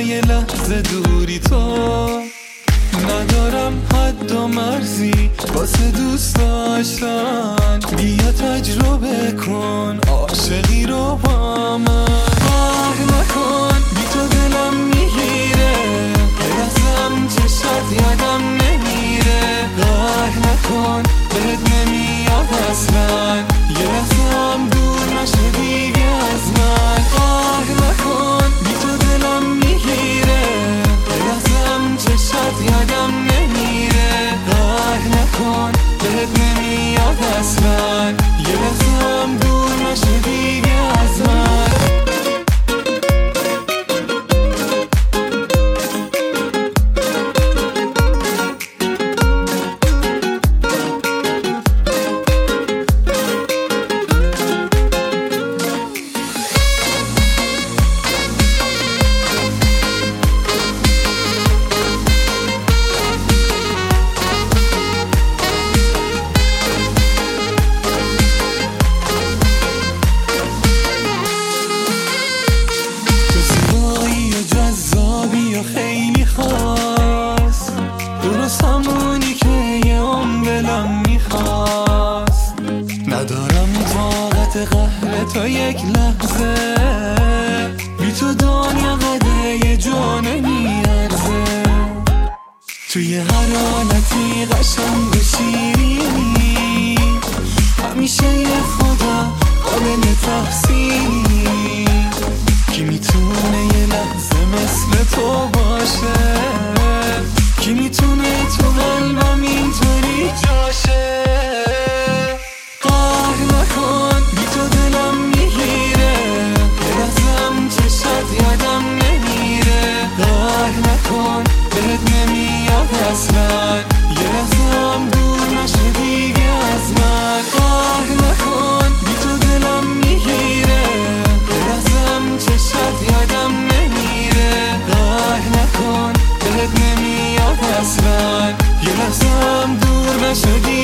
یه لحظه دوری تو. ندارم حد و مرزی واسه دوست داشتن، بیا تجربه کن عاشقی رو با من. نکن بی تو دلم میگیره، برسم چشات یادم نمیره. نکن بهت نمیاد اصلا، یه لحظم دور نشه دیگه از من. نکن بی تو دلم میگیره، برسم چشات یادم نمیره. نکن بهت نمیاد اصلا، یه لحظم دور نشه دیگه از من. خیلی خواست درست همونی که یه عمرم میخواست. ندارم طاقت قهر تا یک لحظه، بی تو دنیا قده یه جا نمیارزه. توی هر حالتی قشنگ و شیرینی، همیشه یه خدا قابل تحسینی. کی میتونه یه لحظه مثل تو باشه؟ کی میتونه تو قلبم اینطوری جاشه؟ نکن بی تو دلم میگیره، برسم چشات یادم نمیره. نکن بهت نمیاد اصلا، یه لحظم دور نشه دیگه از من. نکن بی تو دلم میگیره، برسم چشات یادم نمیره. نکن بهت نمیاد اصلا، یه لحظم دور نشه دیگه.